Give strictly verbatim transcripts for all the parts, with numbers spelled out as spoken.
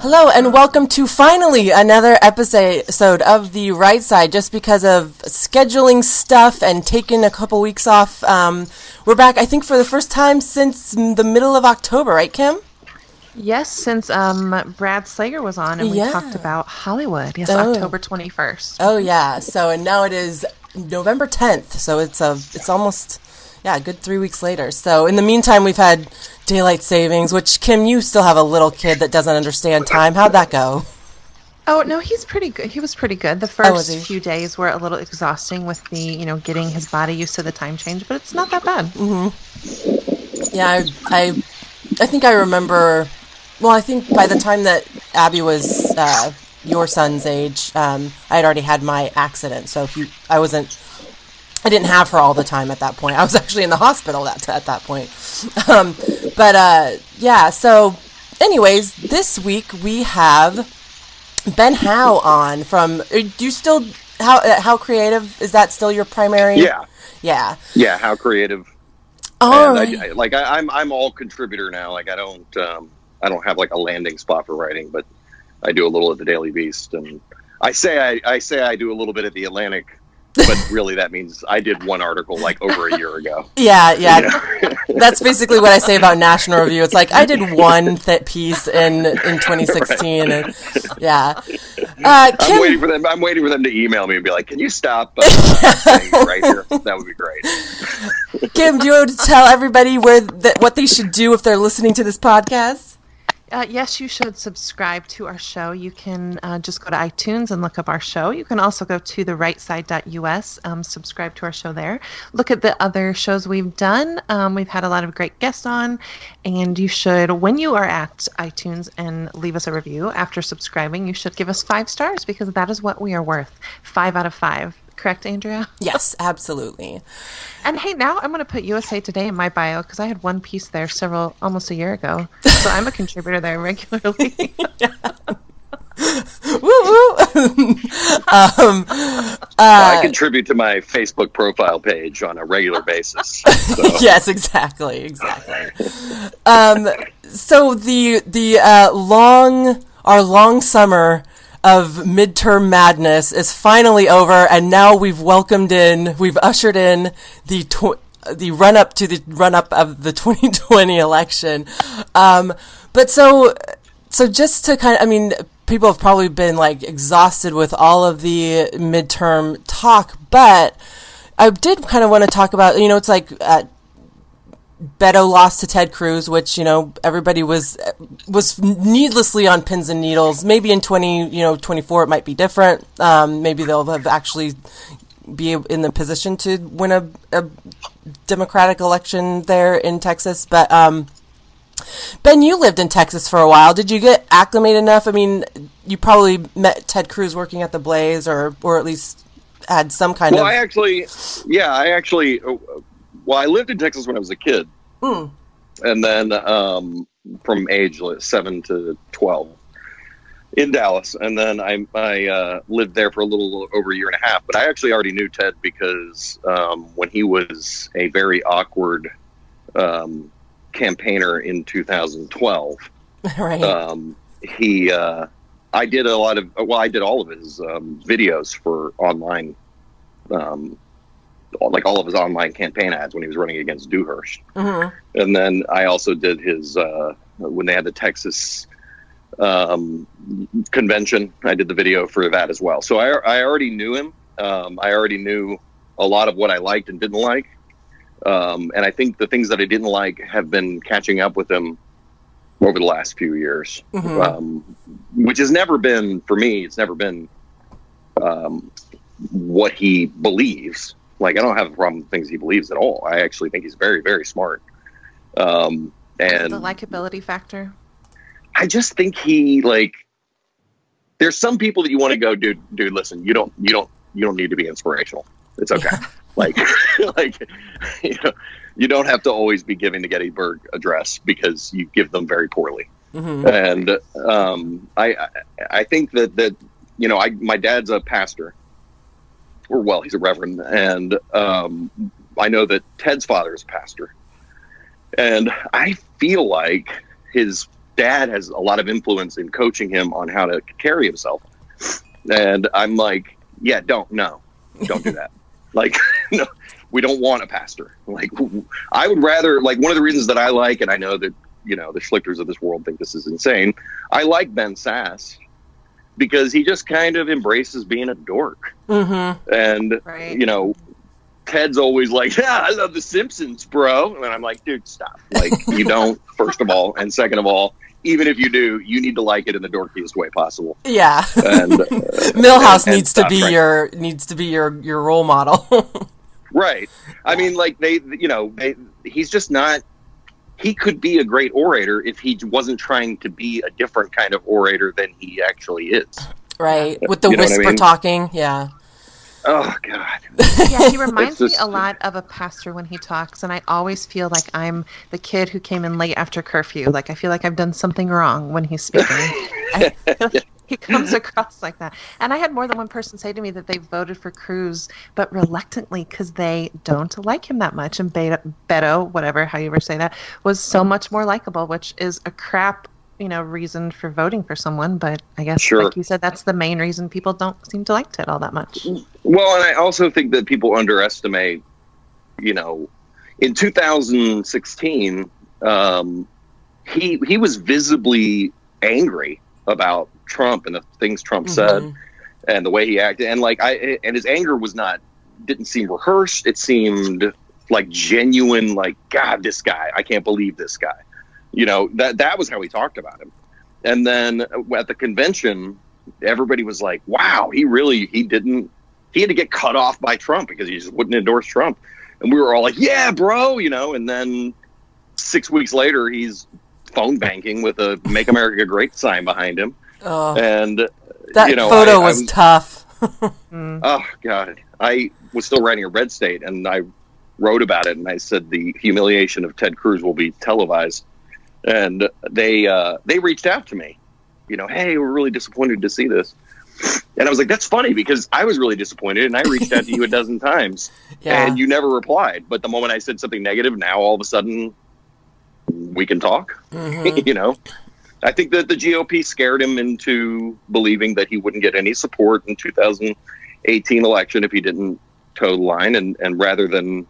Hello, and welcome to finally another episode of The Right Side. Just because of scheduling stuff and taking a couple weeks off, um, we're back, I think, for the first time since the middle of October, right, Kim? Yes, since um, Brad Slager was on and we yeah. talked about Hollywood. Yes, oh. October twenty-first. Oh, yeah. So, and now it is November tenth, so it's a, it's almost, yeah, a good three weeks later. So, in the meantime, we've had daylight savings, which, Kim, you still have a little kid that doesn't understand time. How'd that go? Oh, no, he's pretty good. He was pretty good. The first oh, few days were a little exhausting with the, you know, getting his body used to the time change, but it's not that bad. Mm-hmm. Yeah, I, I, I think I remember, well, I think by the time that Abby was uh, your son's age, um, I had already had my accident, so he, I wasn't, I didn't have her all the time at that point. I was actually in the hospital that, at that point. Um, but, uh, yeah, so anyways, this week we have Ben Howe on from, do you still, how how creative, is that still your primary? Yeah. Yeah. Yeah, How Creative. Oh, and right. I, I, like, I, I'm I'm all contributor now. Like, I don't, um, I don't have, like, a landing spot for writing, but I do a little at the Daily Beast. And I say I, I say I do a little bit at the Atlantic, but really that means I did one article like over a year ago. Yeah, yeah. You know? That's basically what I say about National Review. It's like I did one th- piece in in twenty sixteen, right. and yeah. Uh, Kim, I'm waiting for them. I'm waiting for them to email me and be like, "Can you stop uh, saying right here?" That would be great. Kim, do you want to tell everybody where th- what they should do if they're listening to this podcast? Uh, yes, you should subscribe to our show. You can uh, just go to iTunes and look up our show. You can also go to the right side dot U S, um, subscribe to our show there. Look at the other shows we've done. Um, we've had a lot of great guests on, and you should, when you are at iTunes and leave us a review after subscribing, you should give us five stars because that is what we are worth. Five out of five. Correct, Andrea? Yes, absolutely. And hey, now I'm going to put U S A Today in my bio because I had one piece there several, almost a year ago. So I'm a contributor there regularly. Woo woo! um, uh, I contribute to my Facebook profile page on a regular basis. So. Yes, exactly, exactly. um, so the the uh, long our long summer of midterm madness is finally over, and now we've welcomed in, we've ushered in the tw- the run up to the run up of the twenty twenty election. Um, but so so just to kind of, I mean, people have probably been like exhausted with all of the midterm talk, but I did kind of want to talk about, you know, it's like uh, Beto lost to Ted Cruz, which, you know, everybody was was needlessly on pins and needles. Maybe in twenty, you know, twenty-four it might be different. Um, maybe they'll have actually be in the position to win a, a Democratic election there in Texas. But um, Ben, you lived in Texas for a while. Did you get acclimated enough? I mean, you probably met Ted Cruz working at the Blaze, or or at least had some kind well, of. Well, I actually, yeah, I actually. Uh, Well, I lived in Texas when I was a kid, mm. and then um, from age seven to twelve in Dallas, and then I, I uh, lived there for a little over a year and a half. But I actually already knew Ted because um, when he was a very awkward um, campaigner in two thousand twelve, right. um, he uh, I did a lot of well, I did all of his um, videos for online. Um, like all of his online campaign ads when he was running against Dewhurst. Mm-hmm. And then I also did his, uh, when they had the Texas um, convention, I did the video for that as well. So I, I already knew him. Um, I already knew a lot of what I liked and didn't like. Um, and I think the things that I didn't like have been catching up with him over the last few years, mm-hmm. um, which has never been, for me, it's never been um, what he believes. Like, I don't have a problem with things he believes at all. I actually think he's very, very smart. Um, and the likability factor. I just think he, like, there's some people that you want to go, dude, dude, listen, you don't, you don't, you don't need to be inspirational. It's okay. Yeah. Like, like, you know, you don't have to always be giving the Gettysburg Address because you give them very poorly. Mm-hmm. And um, I, I, I think that, that, you know, I, my dad's a pastor. Or, well, he's a reverend, and um, I know that Ted's father is a pastor. And I feel like his dad has a lot of influence in coaching him on how to carry himself. And I'm like, yeah, don't, no, don't do that. Like, no, we don't want a pastor. Like, I would rather, like, one of the reasons that I like, and I know that, you know, the Schlichters of this world think this is insane. I like Ben Sasse because he just kind of embraces being a dork. Mm-hmm. And, right. you know, Ted's always like, yeah, I love The Simpsons, bro. And I'm like, dude, stop. Like, you don't, first of all. And second of all, even if you do, you need to like it in the dorkiest way possible. Yeah. And, uh, Millhouse and, and needs to stop, be right? your needs to be your, your role model. Right. I mean, like, they, you know, they, he's just not, he could be a great orator if he wasn't trying to be a different kind of orator than he actually is. Right. With the You know what I whisper mean? talking. Yeah. Oh, God. Yeah, he reminds It's just- me a lot of a pastor when he talks, and I always feel like I'm the kid who came in late after curfew. Like, I feel like I've done something wrong when he's speaking. I feel like he comes across like that. And I had more than one person say to me that they voted for Cruz, but reluctantly because they don't like him that much. And Beto, Beto, whatever, how you ever say that, was so much more likable, which is a crap, you know, reason for voting for someone. But I guess, Sure. like you said, that's the main reason people don't seem to like Ted all that much. Well, and I also think that people underestimate, you know, in two thousand sixteen, um, he he was visibly angry about Trump and the things Trump Mhm. said and the way he acted. And like I and his anger was not didn't seem rehearsed. It seemed like genuine, like, God, this guy, I can't believe this guy. You know, that that was how he talked about him. And then at the convention, everybody was like, wow, he really he didn't he had to get cut off by Trump because he just wouldn't endorse Trump. And we were all like, yeah, bro, you know, and then six weeks later, he's phone banking with a Make America Great sign behind him. Oh, And, that you know, photo I, I was, was tough. Mm. Oh, God. I was still writing a Red State, and I wrote about it, and I said the humiliation of Ted Cruz will be televised. And they uh, they reached out to me, you know, hey, we're really disappointed to see this. And I was like, that's funny, because I was really disappointed, and I reached out to you a dozen times, Yeah. and you never replied. But the moment I said something negative, now all of a sudden we can talk, Mhm. you know? I think that the G O P scared him into believing that he wouldn't get any support in two thousand eighteen election if he didn't toe the line. And, and rather than,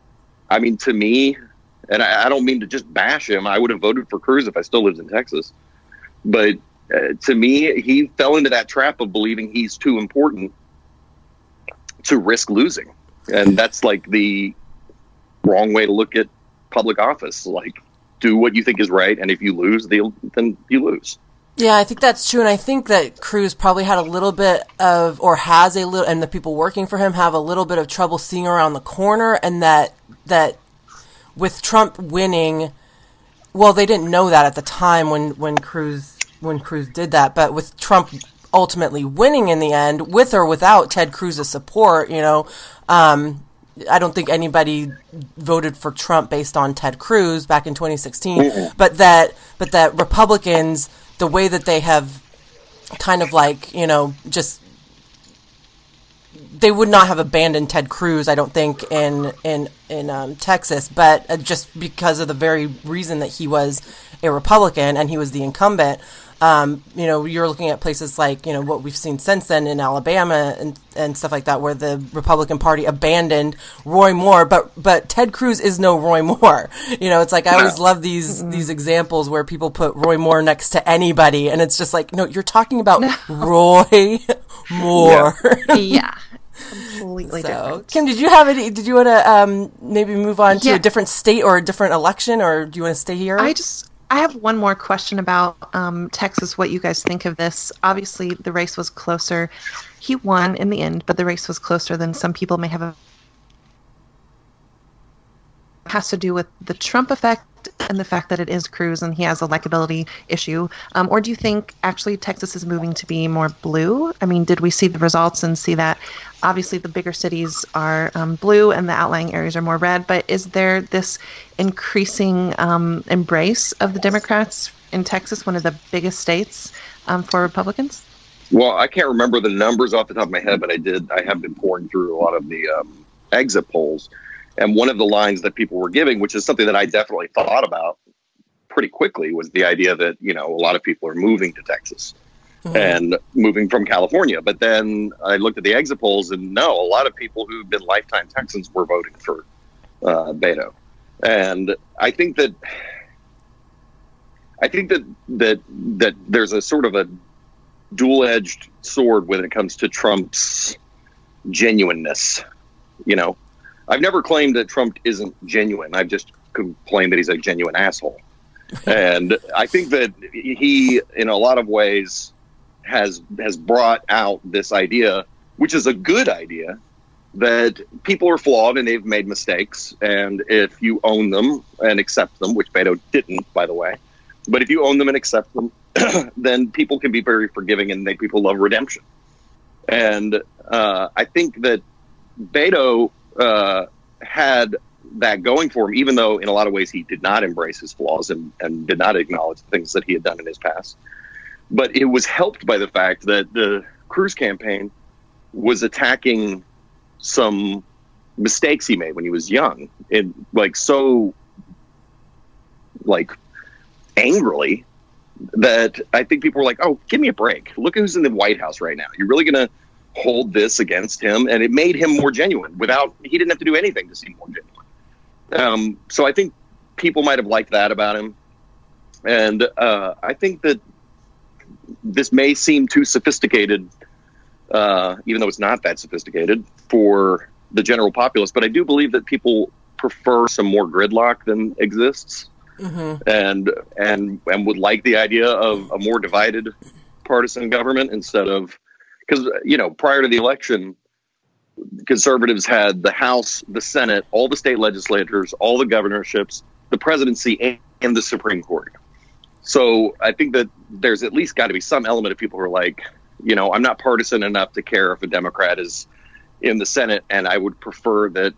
I mean, to me, and I, I don't mean to just bash him, I would have voted for Cruz if I still lived in Texas. But uh, to me, he fell into that trap of believing he's too important to risk losing. And that's like the wrong way to look at public office. Like, do what you think is right, and if you lose, they'll, then you lose. Yeah, I think that's true, and I think that Cruz probably had a little bit of, or has a little, and the people working for him have a little bit of trouble seeing around the corner, and that that with Trump winning, well, they didn't know that at the time when when Cruz when Cruz did that, but with Trump ultimately winning in the end, with or without Ted Cruz's support, you know, um, I don't think anybody voted for Trump based on Ted Cruz back in twenty sixteen, Mm-mm. but that but that Republicans, the way that they have kind of like, you know, just they would not have abandoned Ted Cruz, I don't think, in in in um, Texas, but uh, just because of the very reason that he was a Republican and he was the incumbent. Um, you know, you're looking at places like, you know, what we've seen since then in Alabama and, and stuff like that, where the Republican Party abandoned Roy Moore, but but Ted Cruz is no Roy Moore. You know, it's like I always love these these examples where people put Roy Moore next to anybody, and it's just like, no, you're talking about No. Roy Moore. Yeah. Completely So, different. Kim, did you have any? Did you want to um, maybe move on to Yeah. a different state or a different election, or do you want to stay here? I just I have one more question about um, Texas. What you guys think of this? Obviously, the race was closer. He won in the end, but the race was closer than some people may have. It has to do with the Trump effect and the fact that it is Cruz and he has a likability issue. Um, or do you think actually Texas is moving to be more blue? I mean, did we see the results and see that obviously the bigger cities are um, blue and the outlying areas are more red, but is there this increasing um, embrace of the Democrats in Texas, one of the biggest states um, for Republicans? Well, I can't remember the numbers off the top of my head, but I did. I have been pouring through a lot of the um, exit polls. And one of the lines that people were giving, which is something that I definitely thought about pretty quickly was the idea that, you know, a lot of people are moving to Texas mm-hmm. and moving from California. But then I looked at the exit polls, and no, a lot of people who've been lifetime Texans were voting for uh, Beto. And I think that I think that that that there's a sort of a dual-edged sword when it comes to Trump's genuineness. You know, I've never claimed that Trump isn't genuine. I've just claimed that he's a genuine asshole. And I think that he, in a lot of ways, has has brought out this idea, which is a good idea, that people are flawed and they've made mistakes. And if you own them and accept them, which Beto didn't, by the way, but if you own them and accept them, then people can be very forgiving, and they, people love redemption. And uh, I think that Beto uh, had that going for him, even though in a lot of ways he did not embrace his flaws and, and did not acknowledge the things that he had done in his past. But it was helped by the fact that the Cruz campaign was attacking some mistakes he made when he was young, and like so like angrily, that I think people were like, oh, give me a break. Look who's in the White House right now. You're really going to hold this against him? And it made him more genuine without, he didn't have to do anything to seem more genuine. Um, so I think people might have liked that about him. And uh, I think that this may seem too sophisticated, uh, even though it's not that sophisticated for the general populace. But I do believe that people prefer some more gridlock than exists. Mm-hmm. and and and would like the idea of a more divided partisan government instead of, because, you know, prior to the election, conservatives had the House, the Senate, all the state legislatures, all the governorships, the presidency, and, and the Supreme Court. So I think that there's at least got to be some element of people who are like, you know, I'm not partisan enough to care if a Democrat is in the Senate, and I would prefer that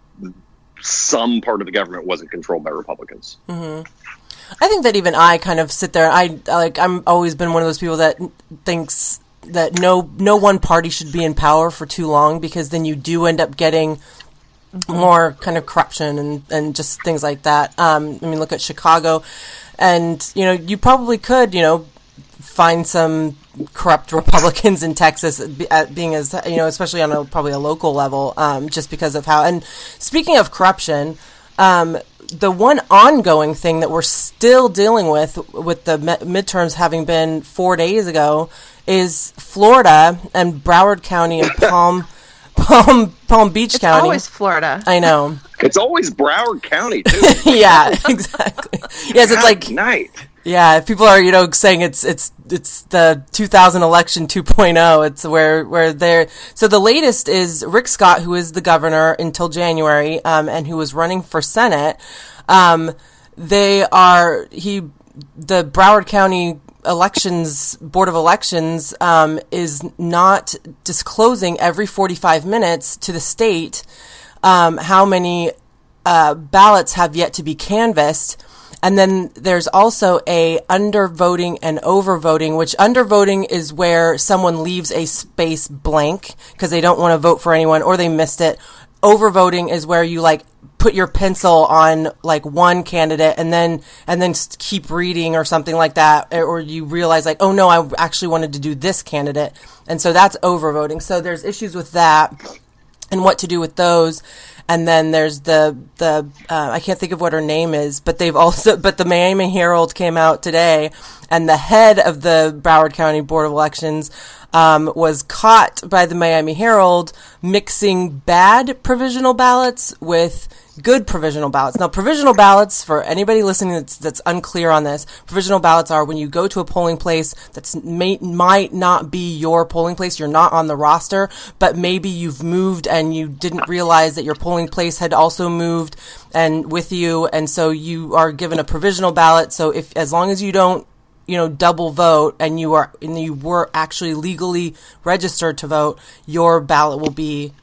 some part of the government wasn't controlled by Republicans. Mm-hmm. I think that even I kind of sit there. I like. I'm always been one of those people that thinks that no no one party should be in power for too long, because then you do end up getting mm-hmm. more kind of corruption and, and just things like that. Um, I mean, look at Chicago, and you know, you probably could, you know, find some corrupt Republicans in Texas, at being as, you know, especially on a probably a local level, um, just because of how. And speaking of corruption, um, the one ongoing thing that we're still dealing with, with the midterms having been four days ago, is Florida and Broward County and Palm Palm Palm Beach it's County. It's always Florida. I know. It's always Broward County too. Yeah, exactly. Yes, it's like night. Yeah, if people are, you know, saying it's it's it's the two thousand election two point oh, it's where where they're. So the latest is Rick Scott, who is the governor until January, um, and who was running for Senate. Um, they are he the Broward County Elections Board of Elections um, is not disclosing every forty-five minutes to the state um, how many uh, ballots have yet to be canvassed. And then there's also a undervoting and overvoting, which undervoting is where someone leaves a space blank because they don't want to vote for anyone or they missed it. Overvoting is where you like put your pencil on like one candidate and then and then keep reading or something like that, or you realize like, oh no, I actually wanted to do this candidate, and so that's overvoting. So there's issues with that and what to do with those. And then there's the, the uh, I can't think of what her name is, but they've also, but the Miami Herald came out today, and the head of the Broward County Board of Elections um, was caught by the Miami Herald mixing bad provisional ballots with good provisional ballots. Now, provisional ballots, for anybody listening that's, that's unclear on this, provisional ballots are when you go to a polling place that's may, might not be your polling place, you're not on the roster, but maybe you've moved and you didn't realize that your polling place had also moved and with you, and so you are given a provisional ballot. So if, as long as you don't, you know, double vote and you are, and you were actually legally registered to vote, your ballot will be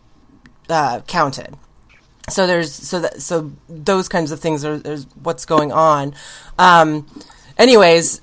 uh, counted. So there's so that so those kinds of things are there's what's going on. Um, anyways,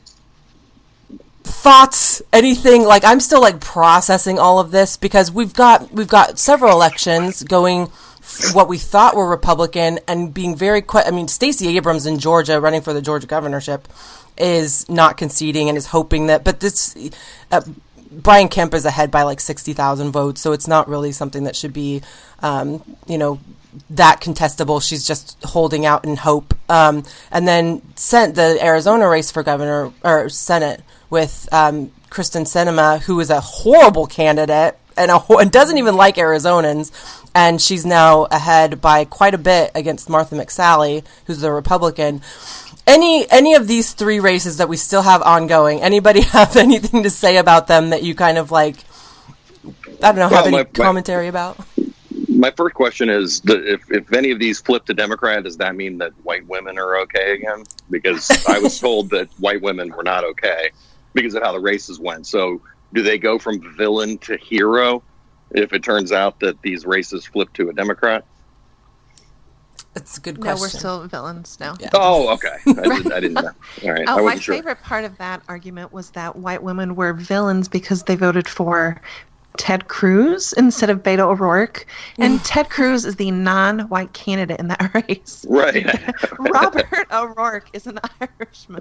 thoughts, anything, like I'm still like processing all of this because we've got we've got several elections going what we thought were Republican and being very quick. I mean, Stacey Abrams in Georgia, running for the Georgia governorship, is not conceding and is hoping that, but this, uh, Brian Kemp is ahead by like sixty thousand votes, so it's not really something that should be, um, you know, that contestable. She's just holding out in hope. Um, and then sent the Arizona race for governor or Senate with um, Kristen Sinema, who is a horrible candidate and, a, and doesn't even like Arizonans. And she's now ahead by quite a bit against Martha McSally, who's a Republican. Any any of these three races that we still have ongoing, anybody have anything to say about them that you kind of like, I don't know, have well, any my, commentary my, about? My first question is, if, if any of these flip to Democrat, does that mean that white women are okay again? Because I was told that white women were not okay because of how the races went. So do they go from villain to hero if it turns out that these races flip to a Democrat? That's a good question. No, we're still villains now. Yeah. Oh, okay. I, did, I didn't know. All right. Oh, I my sure. favorite part of that argument was that white women were villains because they voted for Ted Cruz instead of Beto O'Rourke. And Ted Cruz is the non-white candidate in that race. Right. Robert O'Rourke is an Irishman.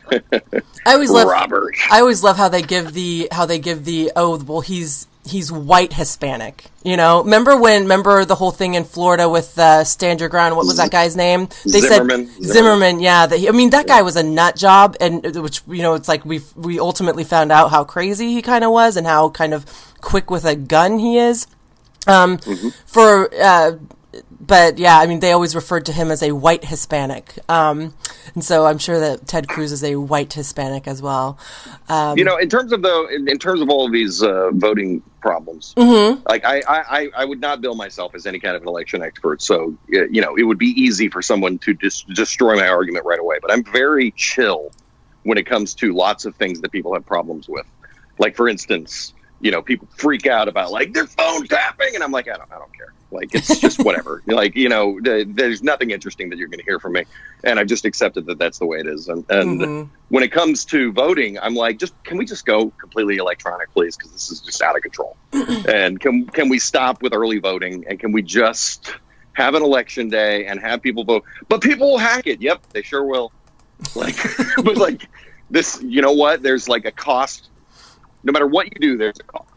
I always love Robert. I always love how they give the how they give the oh well he's he's white Hispanic. You know, remember when remember the whole thing in Florida with uh, Stand Your Ground? What was that guy's name? They Zimmerman. said Zimmerman. Zimmerman yeah, that he, I mean that guy was a nut job, and which you know it's like we we ultimately found out how crazy he kind of was and how kind of quick with a gun he is. Um, mm-hmm. For uh, but yeah, I mean they always referred to him as a white Hispanic. Um, and so I'm sure that Ted Cruz is a white Hispanic as well. Um, you know, in terms of the in, in terms of all of these uh, voting problems, mm-hmm. like I, I I would not bill myself as any kind of an election expert. So you know, it would be easy for someone to dis- destroy my argument right away. But I'm very chill when it comes to lots of things that people have problems with. Like for instance, you know, people freak out about like their phone tapping, and I'm like, I don't, I don't care. Like it's just whatever. Like you know, th- there's nothing interesting that you're going to hear from me, and I've just accepted that that's the way it is. And, and mm-hmm. when it comes to voting, I'm like, just can we just go completely electronic, please? Because this is just out of control. And can can we stop with early voting, and can we just have an election day and have people vote? But people will hack it. Yep, they sure will. Like, but like this, you know what? There's like a cost. No matter what you do, there's a cost.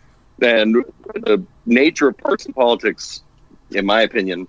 And the nature of partisan politics, in my opinion,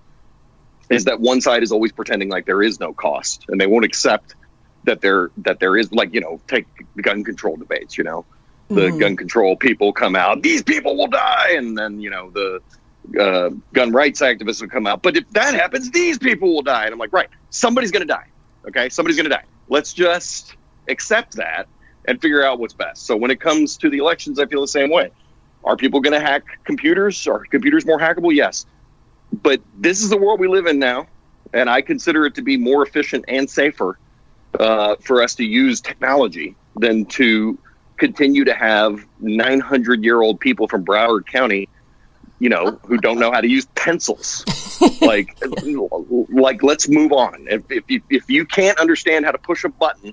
is that one side is always pretending like there is no cost, and they won't accept that there that there is. Like, you know, take the gun control debates. You know, the Mm. gun control people come out. These people will die, and then you know the uh, gun rights activists will come out. But if that happens, these people will die. And I'm like, right, somebody's going to die. Okay, somebody's going to die. Let's just accept that and figure out what's best. So when it comes to the elections, I feel the same way. Are people going to hack computers? Are computers more hackable? Yes. But this is the world we live in now, and I consider it to be more efficient and safer uh, for us to use technology than to continue to have nine hundred year old people from Broward County, you know, who don't know how to use pencils. like, like, let's move on. If, if, you, if you can't understand how to push a button,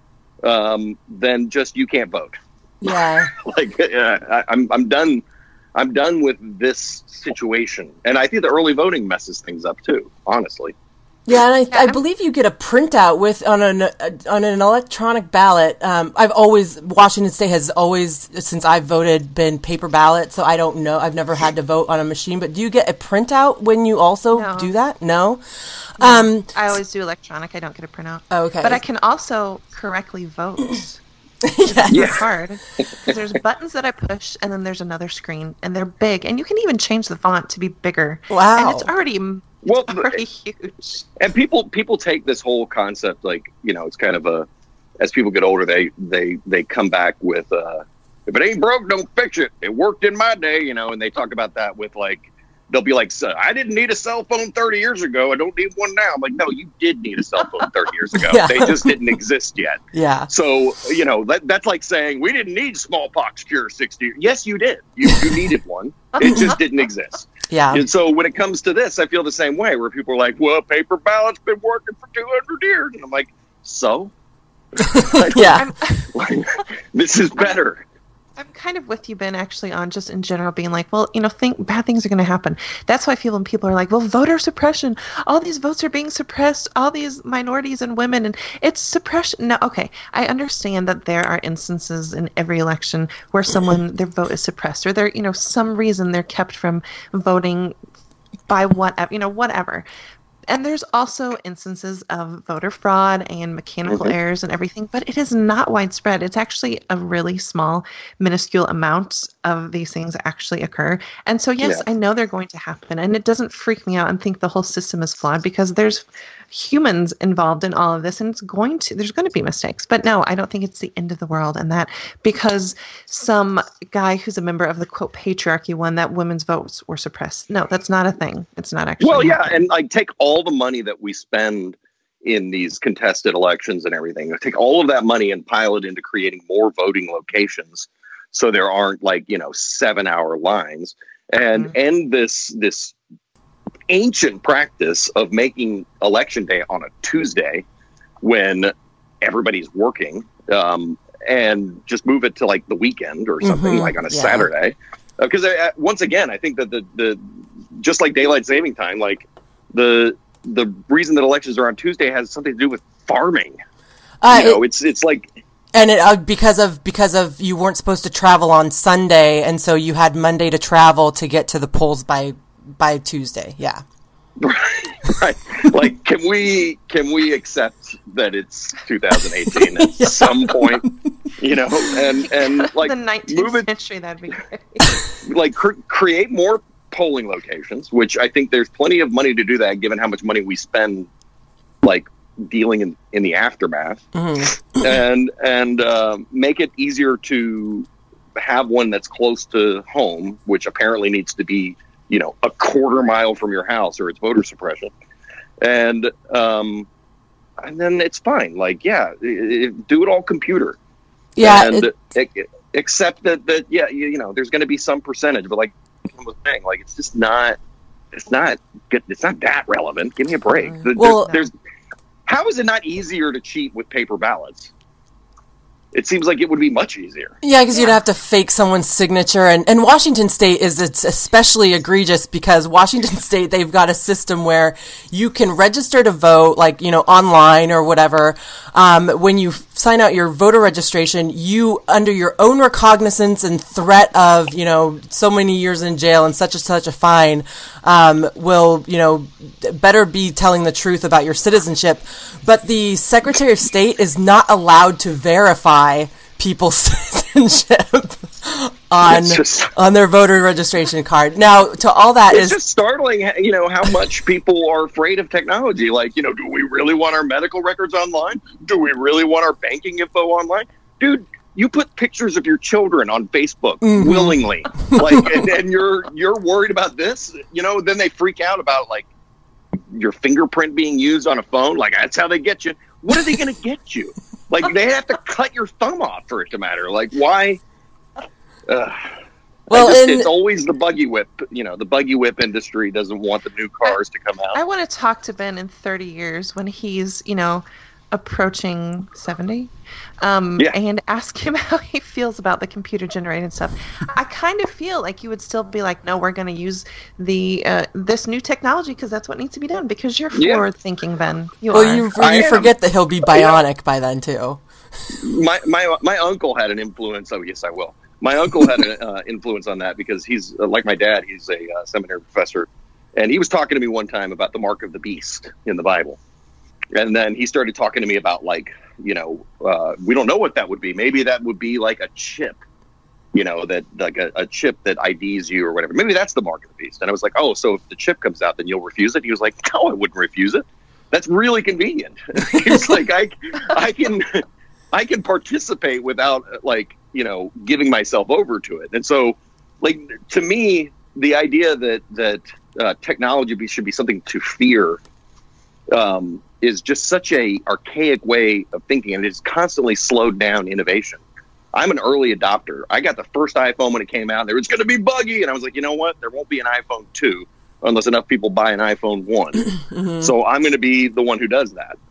um, then just you can't vote. Yeah. like uh, I, I'm, I'm done. I'm done with this situation, and I think the early voting messes things up too. Honestly. Yeah, and I, I believe you get a printout with on an uh, on an electronic ballot. Um, I've always Washington State has always since I've voted been paper ballot, so I don't know. I've never had to vote on a machine. But do you get a printout when you also No. do that? No. No, Um, I always do electronic. I don't get a printout. Oh, okay. But I can also correctly vote. yeah. It's hard because there's buttons that I push, and then there's another screen, and they're big, and you can even change the font to be bigger. Wow. And it's already it's Well, already huge. And people people take this whole concept like, you know, it's kind of a, as people get older, they they they come back with uh, if it ain't broke, don't fix it. It worked in my day, you know, and they talk about that with like, they'll be like, so, I didn't need a cell phone thirty years ago. I don't need one now. I'm like, no, you did need a cell phone thirty years ago. Yeah. They just didn't exist yet. Yeah. So, you know, that, that's like saying we didn't need smallpox cure sixty years. Yes, you did. You, you needed one. It just didn't exist. Yeah. And so when it comes to this, I feel the same way, where people are like, well, paper ballot's been working for two hundred years. And I'm like, so? Like, Yeah. like, this is better. I'm kind of with you, Ben, actually, on just in general being like, well, you know, think bad things are going to happen. That's why I feel when people are like, well, voter suppression, all these votes are being suppressed, all these minorities and women, and it's suppression. No, okay, I understand that there are instances in every election where someone, their vote is suppressed, or they're, you know, some reason they're kept from voting by whatever, you know, whatever. And there's also instances of voter fraud and mechanical mm-hmm. errors and everything, but it is not widespread. It's actually a really small, minuscule amount of these things actually occur. And so, yes, yeah. I know they're going to happen. And it doesn't freak me out and think the whole system is flawed, because there's humans involved in all of this, and it's going to, there's going to be mistakes. But no, I don't think it's the end of the world. And that because some guy who's a member of the, quote, patriarchy won, that women's votes were suppressed. No, that's not a thing. It's not actually. Well, yeah. And like, take all the money that we spend in these contested elections and everything, take all of that money and pile it into creating more voting locations, so there aren't, like, you know, seven hour lines, and mm-hmm. end this, this ancient practice of making election day on a Tuesday when everybody's working, um, and just move it to like the weekend or something, mm-hmm. like on a yeah. Saturday. Because uh, once again, I think that the, the, just like daylight saving time, like the, the reason that elections are on Tuesday has something to do with farming. Uh, you know, it, it's, it's like, and it, uh, because of, because of, you weren't supposed to travel on Sunday. And so you had Monday to travel to get to the polls by, by Tuesday. Yeah. Right, right. Like, can we can we accept that it's two thousand eighteen at yeah. some point, you know, and and like the nineteenth century, that'd be great. Like cr- create more polling locations, which I think there's plenty of money to do that, given how much money we spend, like, dealing in, in the aftermath, mm-hmm. and and uh, make it easier to have one that's close to home, which apparently needs to be, you know, a quarter mile from your house, or it's voter suppression. And, um, and then it's fine. Like, yeah, it, it, do it all computer. Yeah. And it, it, except that, that, yeah, you, you know, there's going to be some percentage, but like I was saying, like, it's just not, it's not good. It's not that relevant. Give me a break. Well, there's, there's, how is it not easier to cheat with paper ballots? It seems like it would be much easier. Yeah, because yeah. you'd have to fake someone's signature. And, and Washington State is it's especially egregious because Washington State, they've got a system where you can register to vote, like, you know, online or whatever. Um, when you sign out your voter registration, you, under your own recognizance and threat of, you know, so many years in jail and such and such a fine, um, will, you know, better be telling the truth about your citizenship. But the Secretary of State is not allowed to verify people's citizenship on just, on their voter registration card. Now, to all that it's is just startling, you know, how much people are afraid of technology. Like, you know, do we really want our medical records online? Do we really want our banking info online? Dude, you put pictures of your children on Facebook mm-hmm. willingly, like, and, and you're you're worried about this. You know, then they freak out about, like, your fingerprint being used on a phone. Like, that's how they get you. What are they going to get you? Like, they have to cut your thumb off for it to matter. Like, why? Uh, well, just, in, it's always the buggy whip. You know, the buggy whip industry doesn't want the new cars I, to come out. I want to talk to Ben in thirty years when he's, you know, approaching seventy, um, yeah. and ask him how he feels about the computer generated stuff. I kind of feel like you would still be like, no, we're going to use the uh, this new technology because that's what needs to be done, because you're yeah. forward thinking, Ben. You well, are. you, you forget that he'll be bionic yeah. by then too. My my my uncle had an influence. Oh, yes, I will. My uncle had an uh, influence on that because he's uh, like my dad. He's a uh, seminary professor, and he was talking to me one time about the mark of the beast in the Bible. And then he started talking to me about, like, you know, uh, we don't know what that would be. Maybe that would be like a chip, you know, that like a, a chip that I Ds you or whatever. Maybe that's the mark of the beast. And I was like, oh, so if the chip comes out, then you'll refuse it? He was like, no, I wouldn't refuse it. That's really convenient. He was like, I, I can, I can participate without, like, you know, giving myself over to it. And so, like, to me, the idea that that uh, technology be, should be something to fear, um, is just such a archaic way of thinking, and it's constantly slowed down innovation. I'm an early adopter. I got the first iPhone when it came out. There was going to be buggy, and I was like, you know what? There won't be an iPhone two unless enough people buy an iPhone one. Mm-hmm. So I'm going to be the one who does that.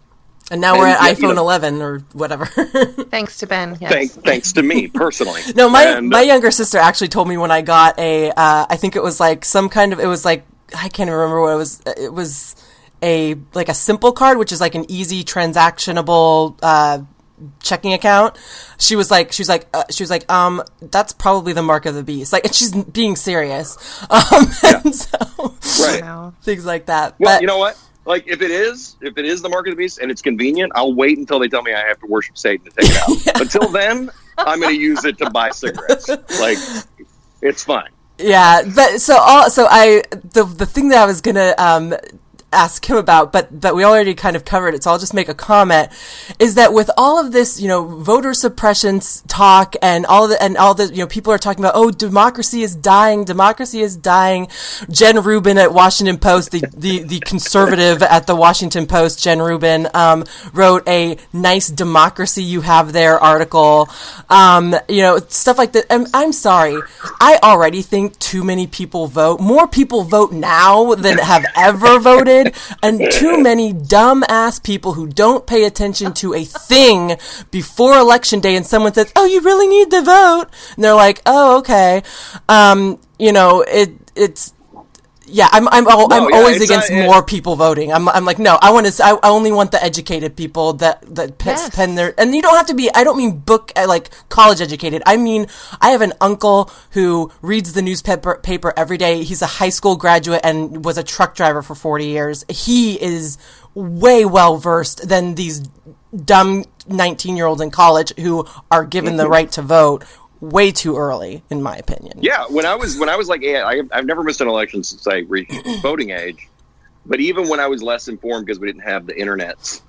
And now we're And, at yeah, iPhone you know- eleven or whatever. Thanks to Ben. Yes. Thanks, thanks to me personally. No, my And, my younger sister actually told me when I got a, uh, I think it was like some kind of, it was like, I can't even remember what it was. It was a, like a simple card, which is like an easy transactionable, uh, checking account. She was like, she was like, uh, she was like, um, that's probably the mark of the beast. Like, and she's being serious. Um, Yeah. and so, Right. Wow. things like that. Well, but you know what? Like, if it is, if it is the mark of the beast and it's convenient, I'll wait until they tell me I have to worship Satan to take it out. Yeah. Until then, I'm going to use it to buy cigarettes. Like, it's fine. yeah, but so all, so I, the, the thing that I was gonna, um, ask him about, but but we already kind of covered it, so I'll just make a comment, is that with all of this, you know, voter suppression s- talk and all the and all the, you know, people are talking about, oh, democracy is dying, democracy is dying. Jen Rubin at Washington Post, the the, the conservative at the Washington Post, Jen Rubin, um, wrote a nice democracy you have there article, um, you know, stuff like that. And I'm sorry, I already think too many people vote. More people vote now than have ever voted. And too many dumb-ass people who don't pay attention to a thing before Election Day, and someone says, oh, you really need to vote? And they're like, oh, okay. Um, you know, it it's... Yeah, I'm I'm al- No, I'm yeah, always it's against not- it- more people voting. I'm I'm like, no, I want to. I, I only want the educated people that that pe- Yes. spend their. And you don't have to be. I don't mean book uh, like college educated. I mean, I have an uncle who reads the newspaper paper every day. He's a high school graduate and was a truck driver for forty years. He is way well versed than these dumb nineteen year olds in college who are given the right to vote way too early, in my opinion. Yeah, when I was when I was like, yeah, I, I've never missed an election since I reached voting age. But even when I was less informed because we didn't have the internets,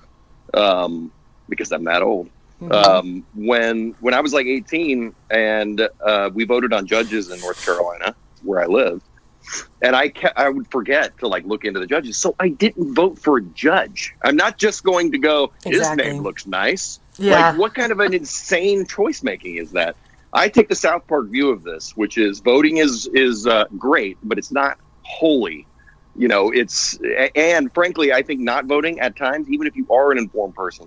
um, because I'm that old. Mm-hmm. Um, when when I was like eighteen and uh, we voted on judges in North Carolina, where I live, and I ca- I would forget to like look into the judges, so I didn't vote for a judge. I'm not just going to go, Exactly. his name looks nice. Yeah. Like, what kind of an insane choice making is that? I take the South Park view of this, which is voting is is uh, great, but it's not holy. You know, it's and frankly, I think not voting at times, even if you are an informed person,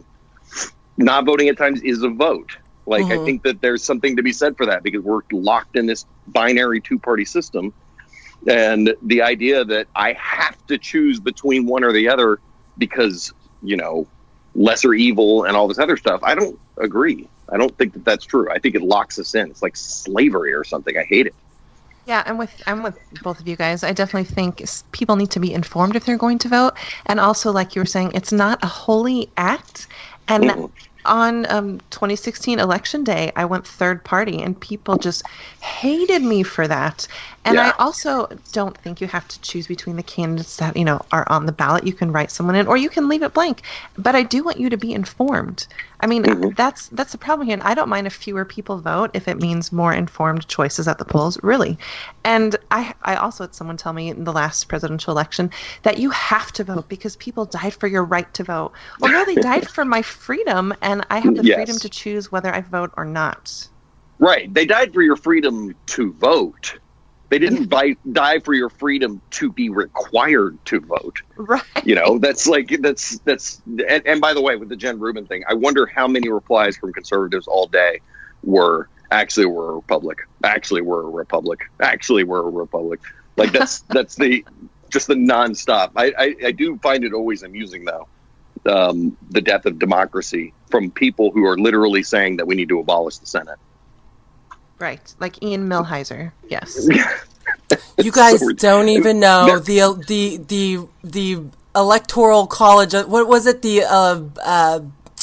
not voting at times is a vote. Like, Mhm. I think that there's something to be said for that because we're locked in this binary two-party system. And the idea that I have to choose between one or the other because, you know, lesser evil and all this other stuff, I don't agree. I don't think that that's true. I think it locks us in. It's like slavery or something. I hate it. Yeah, I'm with I'm with both of you guys. I definitely think s- people need to be informed if they're going to vote, and also, like you were saying, it's not a holy act. And Mhm. on um, twenty sixteen election day, I went third party, and people just hated me for that. And Yeah. I also don't think you have to choose between the candidates that, you know, are on the ballot. You can write someone in, or you can leave it blank. But I do want you to be informed. I mean, Mhm. that's that's the problem here. And I don't mind if fewer people vote if it means more informed choices at the polls, really. And I I also had someone tell me in the last presidential election that you have to vote because people died for your right to vote. Well, no, they died for my freedom, and I have the Yes. freedom to choose whether I vote or not. Right. They died for your freedom to vote. They didn't die, die for your freedom to be required to vote. Right. You know, that's like, that's, that's, and, and by the way, with the Jen Rubin thing, I wonder how many replies from conservatives all day were, actually we're a republic, actually we're a republic, actually we're a republic. Like that's, that's the, just the nonstop. I, I, I do find it always amusing though. Um, the death of democracy from people who are literally saying that we need to abolish the Senate. Right. Like Ian Millhiser. Yes. You guys So don't even know They're- the the the the electoral college. What was it? The uh, uh,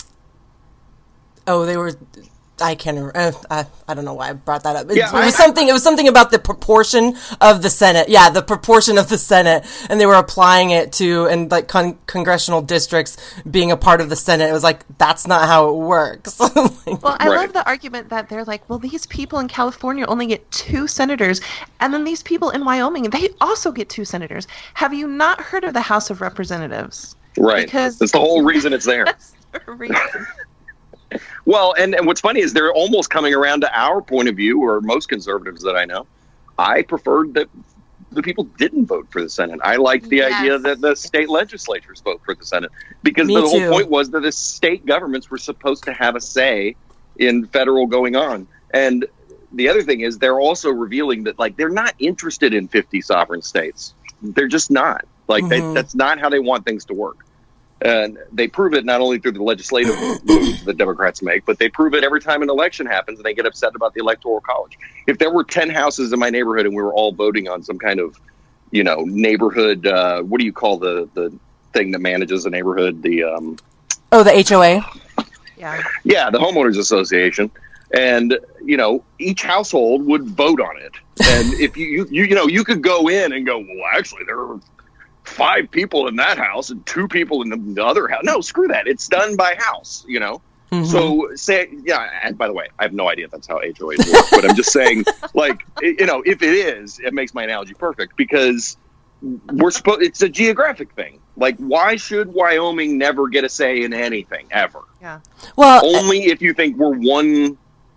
oh, they were. I can't remember. Uh, I, I don't know why I brought that up. It, Yeah, it was I- something. It was something about the proportion of the Senate. Yeah, the proportion of the Senate, and they were applying it to and like con- congressional districts being a part of the Senate. It was like that's not how it works. Like, Well, I Right. love the argument that they're like, well, these people in California only get two senators, and then these people in Wyoming, they also get two senators. Have you not heard of the House of Representatives? Right. Because- That's the whole reason it's there. That's the reason. Well, and, and what's funny is they're almost coming around to our point of view, or most conservatives that I know. I preferred that the people didn't vote for the Senate. I like the Yes. idea that the state legislatures vote for the Senate, because Me the too. whole point was that the state governments were supposed to have a say in federal going on. And the other thing is they're also revealing that, like, they're not interested in fifty sovereign states. They're just not. Like, they, Mhm. that's not how they want things to work. And they prove it not only through the legislative moves the Democrats make, but they prove it every time an election happens and they get upset about the Electoral College. If there were ten houses in my neighborhood and we were all voting on some kind of, you know, neighborhood, uh, what do you call the, the thing that manages a neighborhood? The, um, Oh, the H O A. Yeah. yeah, the homeowners association. And, you know, each household would vote on it. And if you, you, you, you know, you could go in and go, well, actually, there are five people in that house and two people in the, the other house. No, screw that. It's done by house, you know? Mhm. So say, yeah. And by the way, I have no idea if that's how H O As work, but I'm just saying, like, you know, if it is, it makes my analogy perfect, because we're supposed, it's a geographic thing. Like, why should Wyoming never get a say in anything ever? Yeah. Well, Only if you think we're one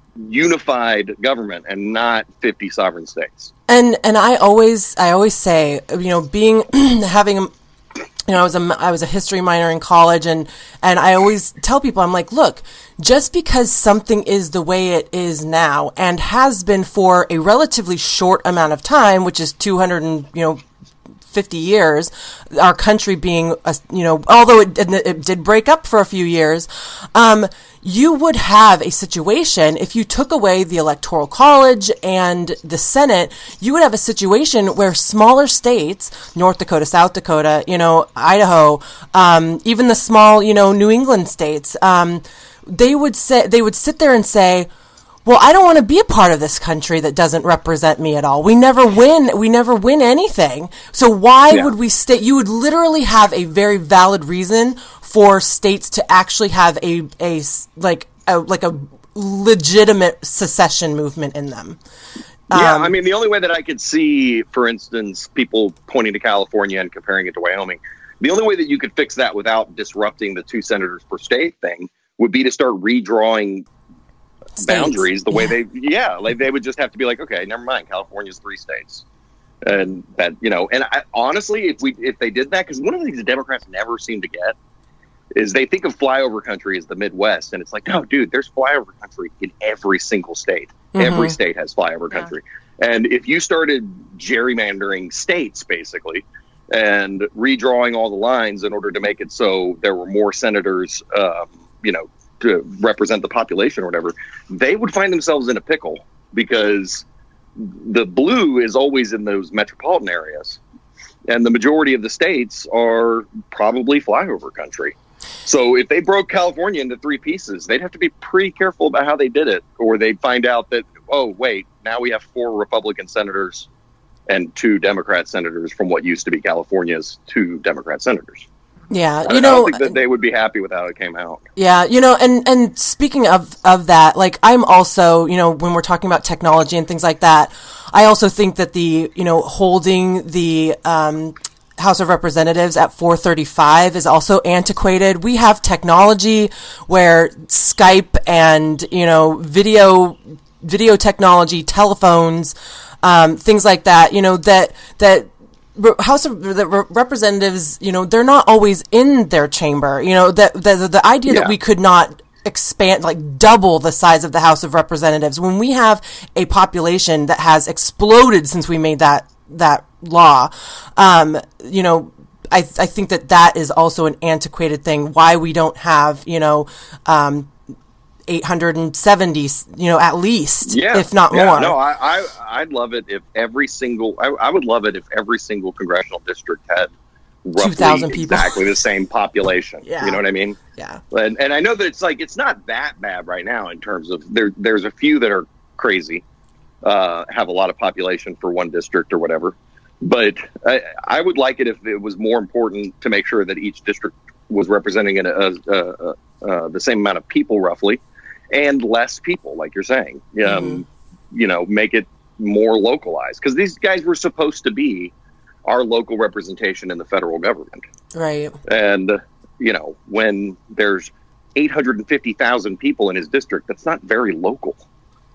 unified government and not fifty sovereign states. And and I always I always say, you know, being having, you know, I was a I was a history minor in college, and and I always tell people, I'm like, look, just because something is the way it is now and has been for a relatively short amount of time, which is two hundred and, you know, fifty years, our country being, a, you know, although it, it did break up for a few years, um, you would have a situation, if you took away the Electoral College and the Senate, you would have a situation where smaller states, North Dakota, South Dakota, you know, Idaho, um, even the small, you know, New England states, um, they would say, they would sit there and say, well, I don't want to be a part of this country that doesn't represent me at all. We never win. We never win anything. So why Yeah. would we stay? You would literally have a very valid reason for states to actually have a, a s- like, a, like a legitimate secession movement in them. Yeah, Um, I mean, the only way that I could see, for instance, people pointing to California and comparing it to Wyoming, the only way that you could fix that without disrupting the two senators per state thing would be to start redrawing States. boundaries the way they, yeah, like they would just have to be like, okay, never mind, California's three states. And that, you know, and I, honestly, if we, if they did that, because one of the things the Democrats never seem to get is they think of flyover country as the Midwest. And it's like, no, dude, there's flyover country in every single state. Every Mhm. state has flyover Yeah. country. And if you started gerrymandering states, basically, and redrawing all the lines in order to make it so there were more senators, um, you know, to represent the population or whatever, they would find themselves in a pickle, because the blue is always in those metropolitan areas. And the majority of the states are probably flyover country. So if they broke California into three pieces, they'd have to be pretty careful about how they did it, or they'd find out that, oh, wait, now we have four Republican senators and two Democrat senators from what used to be California's two Democrat senators. Yeah, I, you I don't know, think that they would be happy with how it came out. yeah, you know, and, and speaking of, of that, like, I'm also, you know, when we're talking about technology and things like that, I also think that the, you know, holding the, um, House of Representatives at four thirty-five is also antiquated. We have technology where Skype and, you know, video, video technology, telephones, um, things like that, you know, that, that, House of the Representatives, you know, they're not always in their chamber. You know, that the, the idea Yeah. that we could not expand, like double the size of the House of Representatives when we have a population that has exploded since we made that that law. Um, you know, I I think that that is also an antiquated thing. Why we don't have, you know, um, eight hundred seventy, you know, at least, Yeah, if not yeah, more. No, I, I, I'd love it if every single, I, I would love it if every single congressional district had roughly two thousand people. exactly the same population. Yeah. You know what I mean? Yeah. And, and I know that it's like, it's not that bad right now in terms of there, there's a few that are crazy, uh, have a lot of population for one district or whatever. But I, I would like it if it was more important to make sure that each district was representing a, a, a, a, the same amount of people roughly, and less people, like you're saying. Um, Mm-hmm. You know, make it more localized, because these guys were supposed to be our local representation in the federal government. Right. And, you know, when there's eight hundred fifty thousand people in his district, that's not very local.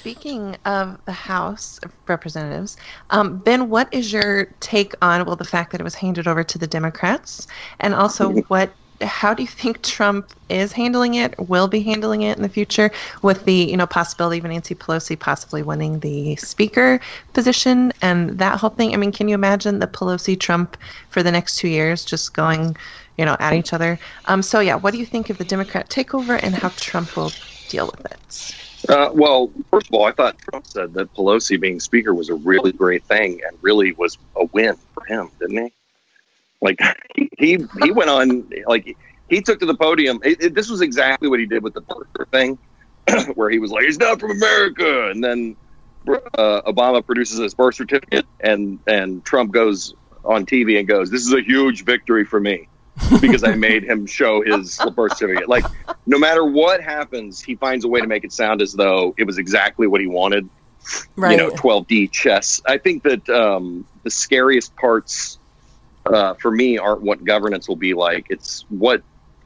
speaking of the House of Representatives, um, Ben, what is your take on, well, the fact that it was handed over to the Democrats, and also what, how do you think Trump is handling it, will be handling it in the future, with the, you know, possibility of Nancy Pelosi possibly winning the Speaker position and that whole thing? I mean, can you imagine the Pelosi-Trump for the next two years just going, you know, at each other? Um, so, yeah, what do you think of the Democrat takeover and how Trump will deal with it? Uh, well, first of all, I thought Trump said that Pelosi being Speaker was a really great thing and really was a win for him, didn't he? Like, he he, he went on, like, he took to the podium. It, it, this was exactly what he did with the birther thing, where he was like, he's not from America. And then uh, Obama produces his birth certificate, and, and Trump goes on T V and goes, this is a huge victory for me, because I made him show his birth certificate. Like, no matter what happens, he finds a way to make it sound as though it was exactly what he wanted. Right. You know, twelve D chess. I think that um, the scariest parts uh, for me aren't what governance will be like. It's what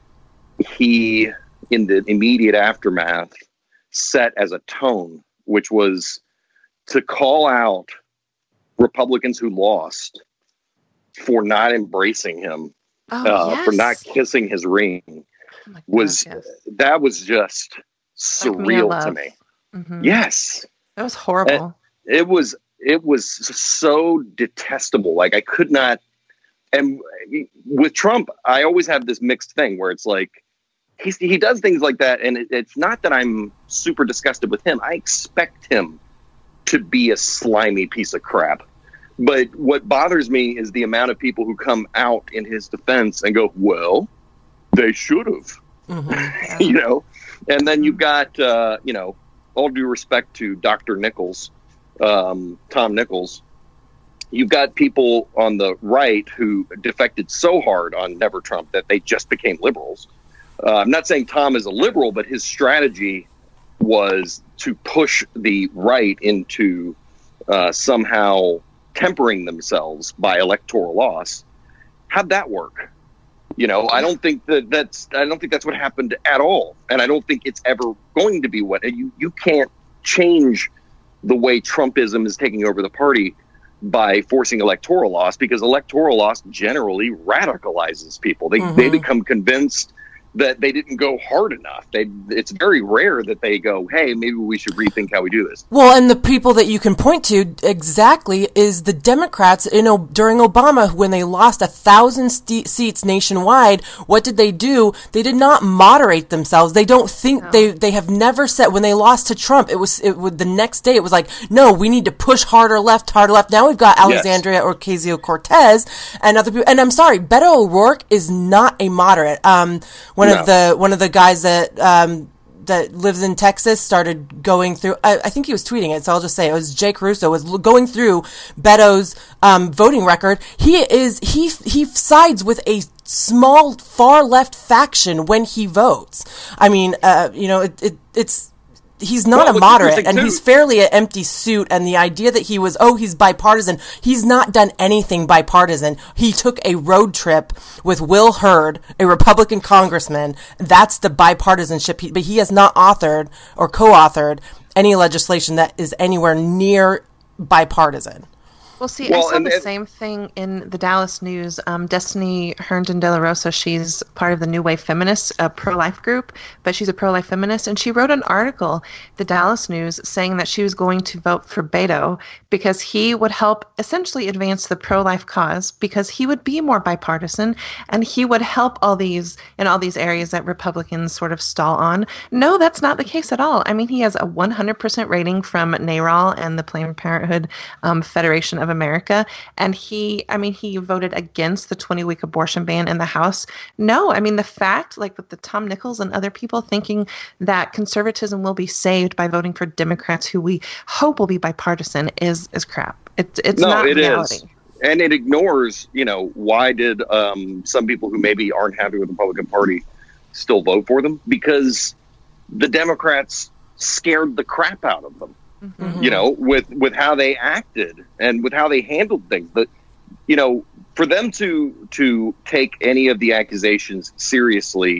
he, in the immediate aftermath, set as a tone, which was to call out Republicans who lost for not embracing him. Oh, uh, yes. For not kissing his ring. Oh God, was yes. That was just surreal like to me. Mm-hmm. Yes, that was horrible. And it was it was so detestable. Like, I could not. And with Trump, I always have this mixed thing where it's like he's, he does things like that, and it, it's not that I'm super disgusted with him. I expect him to be a slimy piece of crap. But what bothers me is the amount of people who come out in his defense and go, well, they should have, mm-hmm. you know, and then you've got, uh, you know, all due respect to Doctor Nichols, um, Tom Nichols, you've got people on the right who defected so hard on Never Trump that they just became liberals. Uh, I'm not saying Tom is a liberal, but his strategy was to push the right into uh, somehow tempering themselves by electoral loss. How'd that work? You know, I don't think that that's, I don't think that's what happened at all. And I don't think it's ever going to be what you, you can't change the way Trumpism is taking over the party by forcing electoral loss, because electoral loss generally radicalizes people. They, mm-hmm. they become convinced that they didn't go hard enough. They, it's very rare that they go, hey, maybe we should rethink how we do this. Well, and the people that you can point to exactly is the Democrats in during Obama, when they lost a thousand st- seats nationwide. What did they do? They did not moderate themselves. They don't think no. they they have never said, when they lost to Trump, it was it would the next day it was like, no, we need to push harder left, harder left. Now we've got Alexandria yes. Ocasio-Cortez and other people. And I'm sorry, Beto O'Rourke is not a moderate. Um, One no. of the one of the guys that um, that lives in Texas started going through. I, I think he was tweeting it, so I'll just say it was Jake Russo was going through Beto's um, voting record. He is he he sides with a small far left faction when he votes. I mean, uh, you know, it, it it's. He's not well, a moderate, and too. He's fairly an empty suit, and the idea that he was, oh, he's bipartisan, he's not done anything bipartisan. He took a road trip with Will Hurd, a Republican congressman. That's the bipartisanship, he, but he has not authored or co-authored any legislation that is anywhere near bipartisan. Well, see, well, I saw and, the and, same thing in the Dallas News. Um, Destiny Herndon De La Rosa, she's part of the New Wave Feminists, a pro-life group, but she's a pro-life feminist, and she wrote an article, the Dallas News, saying that she was going to vote for Beto because he would help essentially advance the pro-life cause, because he would be more bipartisan, and he would help all these, in all these areas that Republicans sort of stall on. No, that's not the case at all. I mean, he has a one hundred percent rating from NARAL and the Planned Parenthood um, Federation of America, and he I mean he voted against the twenty-week abortion ban in the House. No, I mean the fact, like with the Tom Nichols and other people thinking that conservatism will be saved by voting for Democrats who we hope will be bipartisan is is crap. It, it's no, not it reality. Is. And it ignores, you know, why did um, some people who maybe aren't happy with the Republican Party still vote for them? Because the Democrats scared the crap out of them. Mm-hmm. You know, with, with how they acted and with how they handled things. But, you know, for them to to take any of the accusations seriously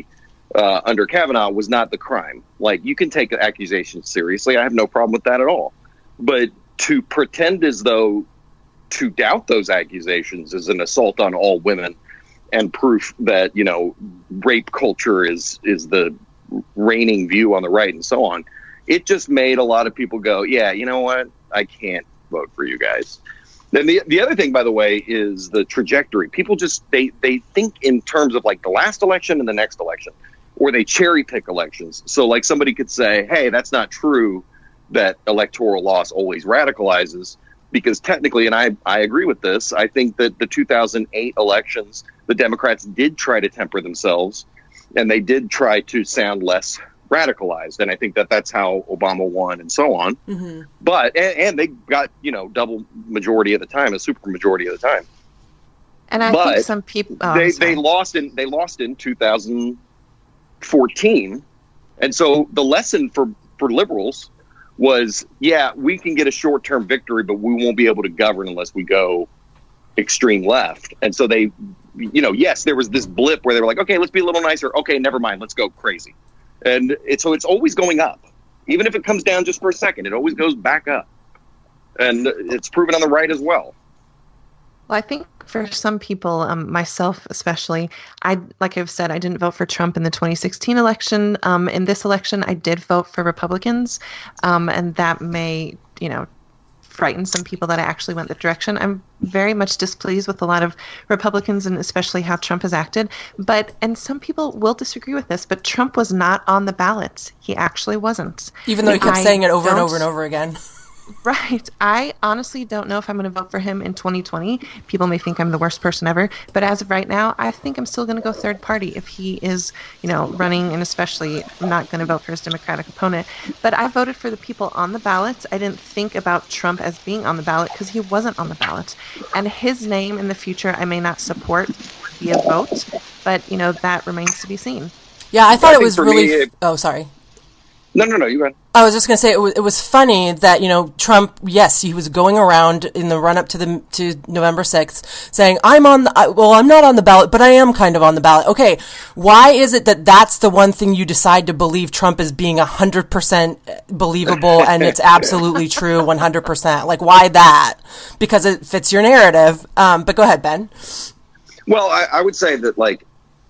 uh, under Kavanaugh was not the crime. Like, you can take accusations seriously. I have no problem with that at all. But to pretend as though to doubt those accusations is an assault on all women and proof that, you know, rape culture is is the reigning view on the right and so on, it just made a lot of people go, yeah, you know what? I can't vote for you guys. Then the the other thing, by the way, is the trajectory. People just, they, they think in terms of like the last election and the next election, or they cherry pick elections. So like somebody could say, hey, that's not true that electoral loss always radicalizes, because technically, and I, I agree with this, I think that the two thousand eight elections, the Democrats did try to temper themselves, and they did try to sound less radicalized. And I think that that's how Obama won and so on. Mm-hmm. But, and, and they got, you know, double majority at the time, a super majority at the time. And I but think some people, oh, they, they lost in, they lost in two thousand fourteen. And so the lesson for, for liberals was, yeah, we can get a short-term victory, but we won't be able to govern unless we go extreme left. And so they, you know, yes, there was this blip where they were like, okay, let's be a little nicer. Okay, never mind, let's go crazy. And it, so it's always going up. Even if it comes down just for a second, it always goes back up. And it's proven on the right as well. Well, I think for some people, um, myself especially, I like I've said, I didn't vote for Trump in the twenty sixteen election. Um, in this election, I did vote for Republicans, um, and that may, you know, frighten some people that I actually went that direction. I'm very much displeased with a lot of Republicans, and especially how Trump has acted. But, and some people will disagree with this, but Trump was not on the ballot. He actually wasn't. Even though he kept I saying it over and don't- over and over again. Right. I honestly don't know if I'm going to vote for him in twenty twenty. People may think I'm the worst person ever, but as of right now, I think I'm still going to go third party if he is, you know, running, and especially I'm not going to vote for his Democratic opponent. But I voted for the people on the ballot. I didn't think about Trump as being on the ballot because he wasn't on the ballot. And his name in the future, I may not support via vote, but, you know, that remains to be seen. Yeah, I thought I it think was for really... me, it- oh, sorry. No, no, no, you go ahead. I was just going to say it was, it was funny that, you know, Trump, yes, he was going around in the run up to the to November sixth saying, I'm on the, I, well, I'm not on the ballot, but I am kind of on the ballot. Okay, why is it that that's the one thing you decide to believe Trump as being one hundred percent believable and it's absolutely true one hundred percent? Like, why that? Because it fits your narrative. Um, but go ahead, Ben. Well, I, I would say that, like,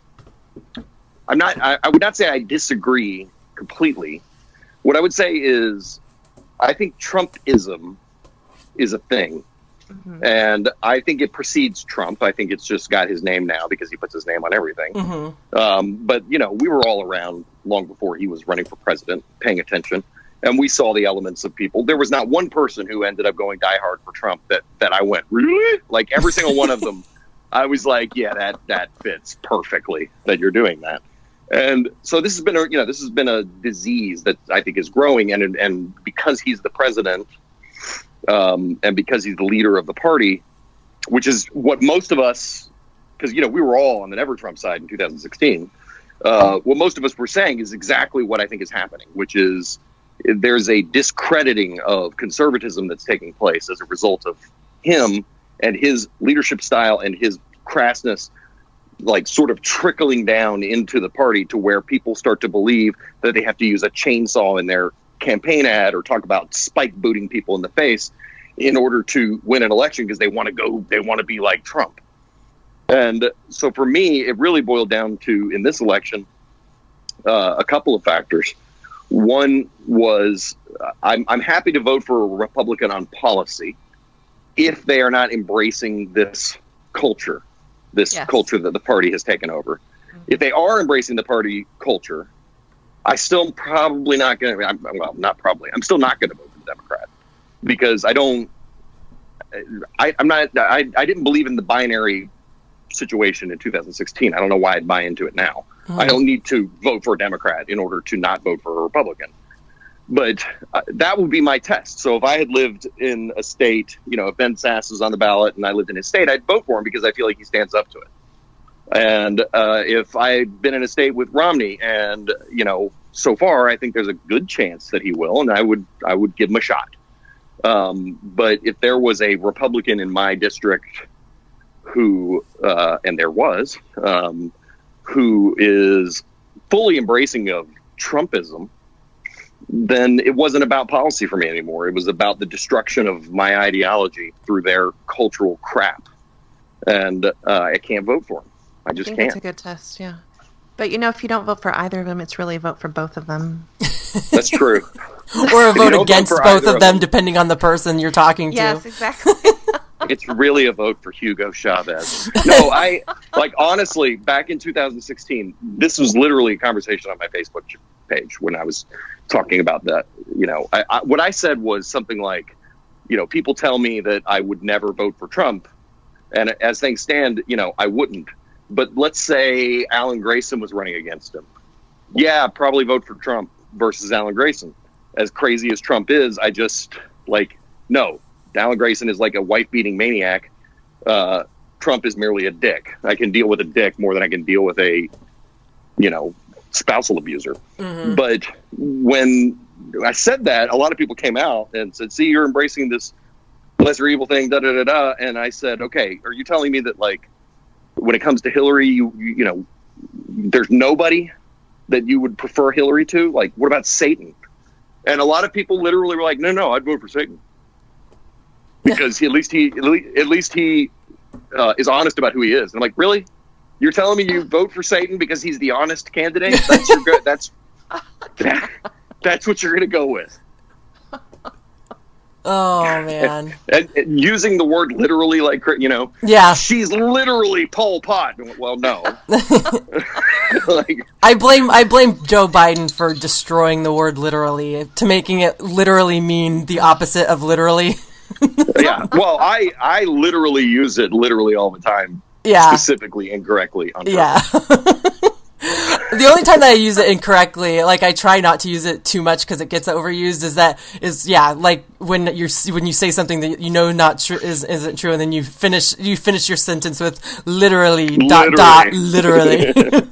I'm not, I, I would not say I disagree completely. What I would say is, I think Trumpism is a thing. Mm-hmm. And I think it precedes Trump. I think it's just got his name now because he puts his name on everything. Mm-hmm. Um, but, you know, we were all around long before he was running for president, paying attention. And we saw the elements of people. There was not one person who ended up going diehard for Trump that, that I went, really? Like, every single one of them, I was like, yeah, that, that fits perfectly that you're doing that. And so this has been a, you know, this has been a disease that I think is growing, and and because he's the president, um, and because he's the leader of the party, which is what most of us, because you know we were all on the Never Trump side in two thousand sixteen. Uh, what most of us were saying is exactly what I think is happening, which is there's a discrediting of conservatism that's taking place as a result of him and his leadership style and his crassness, like sort of trickling down into the party to where people start to believe that they have to use a chainsaw in their campaign ad or talk about spike booting people in the face in order to win an election because they want to go, they want to be like Trump. And so for me, it really boiled down to, in this election, uh, a couple of factors. One was uh, I'm, I'm happy to vote for a Republican on policy if they are not embracing this culture. This yes. culture that the party has taken over. Mm-hmm. If they are embracing the party culture, I still probably not going to, well, not probably, I'm still not going to vote for the Democrat because I don't, I, I'm not, I, I didn't believe in the binary situation in two thousand sixteen. I don't know why I'd buy into it now. Mm-hmm. I don't need to vote for a Democrat in order to not vote for a Republican. But uh, that would be my test. So if I had lived in a state, you know, if Ben Sasse was on the ballot and I lived in his state, I'd vote for him because I feel like he stands up to it. And uh, if I had been in a state with Romney and, you know, so far, I think there's a good chance that he will, and I would I would give him a shot. Um, but if there was a Republican in my district who, uh, and there was, um, who is fully embracing of Trumpism, then it wasn't about policy for me anymore. It was about the destruction of my ideology through their cultural crap. And uh, I can't vote for them. I just I think can't. It's a good test, yeah. But, you know, if you don't vote for either of them, it's really a vote for both of them. That's true. Or a vote vote against for both either of of them, them. depending on the person you're talking to. Yes, exactly. It's really a vote for Hugo Chavez. No, I, like, honestly, back in two thousand sixteen, this was literally a conversation on my Facebook page when I was talking about that. You know, I, I, what I said was something like, you know, people tell me that I would never vote for Trump. And as things stand, you know, I wouldn't. But let's say Alan Grayson was running against him. Yeah, I'd probably vote for Trump versus Alan Grayson. As crazy as Trump is, I just, like, no. Alan Grayson is like a wife-beating maniac. Uh, Trump is merely a dick. I can deal with a dick more than I can deal with a, you know, spousal abuser. Mm-hmm. But when I said that, a lot of people came out and said, see, you're embracing this lesser evil thing, da-da-da-da. And I said, okay, are you telling me that, like, when it comes to Hillary, you, you, you know, there's nobody that you would prefer Hillary to? Like, what about Satan? And a lot of people literally were like, no, no, I'd vote for Satan. Because he, at least he, at least he uh, is honest about who he is. And I'm like, really? You're telling me you vote for Satan because he's the honest candidate? That's your go- that's that, that's what you're going to go with. Oh man! And, and, and using the word literally, like, you know, yeah, she's literally Pol Pot. Well, no. Like, I blame I blame Joe Biden for destroying the word literally, to making it literally mean the opposite of literally. Yeah, well, I I literally use it literally all the time. Yeah, specifically incorrectly. On yeah. The only time that I use it incorrectly, like I try not to use it too much because it gets overused, is that is yeah, like when you're when you say something that you know not true is isn't true, and then you finish you finish your sentence with literally, literally. dot dot literally.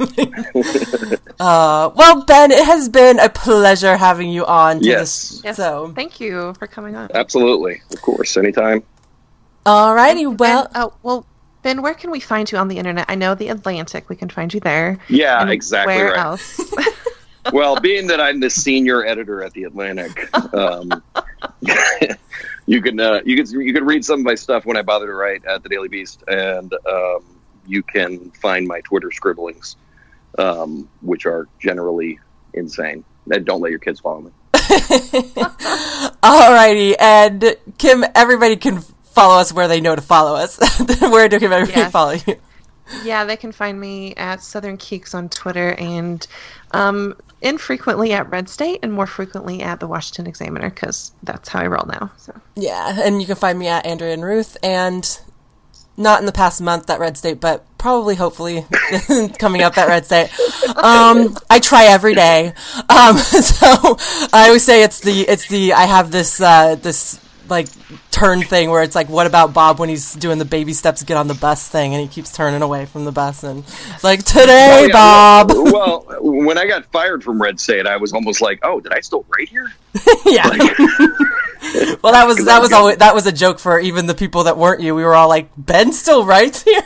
uh, well, Ben, it has been a pleasure having you on. To yes. This, yes. So thank you for coming on. Absolutely, of course, anytime. Alrighty, well, Ben, oh well. Ben, where can we find you on the internet? I know The Atlantic. We can find you there. Yeah, and exactly where right. else? Well, being that I'm the senior editor at The Atlantic, um, you can uh, you can you can read some of my stuff when I bother to write at the Daily Beast, and um, you can find my Twitter scribblings, um, which are generally insane. And don't let your kids follow me. Alrighty, and Kim, everybody can follow us where they know to follow us. Where do everybody yes. follow you? Yeah, they can find me at Southern Keeks on Twitter, and um, infrequently at Red State, and more frequently at the Washington Examiner, because that's how I roll now. So yeah, and you can find me at Andrea and Ruth, and not in the past month at Red State, but probably, hopefully, coming up at Red State. Um, I try every day. Um, so I always say it's the it's the I have this uh, this. like turn thing where it's like, what about Bob when he's doing the baby steps to get on the bus thing, and he keeps turning away from the bus, and it's like, today, oh, yeah, Bob. Well, well, when I got fired from Red State, I was almost like, oh, did I still write here? Yeah. Like, well, that was that was always, that was a joke for even the people that weren't you. We were all like, Ben still writes here.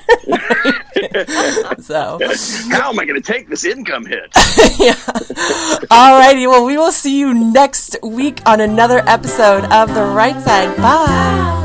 So how am I going to take this income hit? Yeah. Alrighty, well, we will see you next week on another episode of The Right Side. Bye.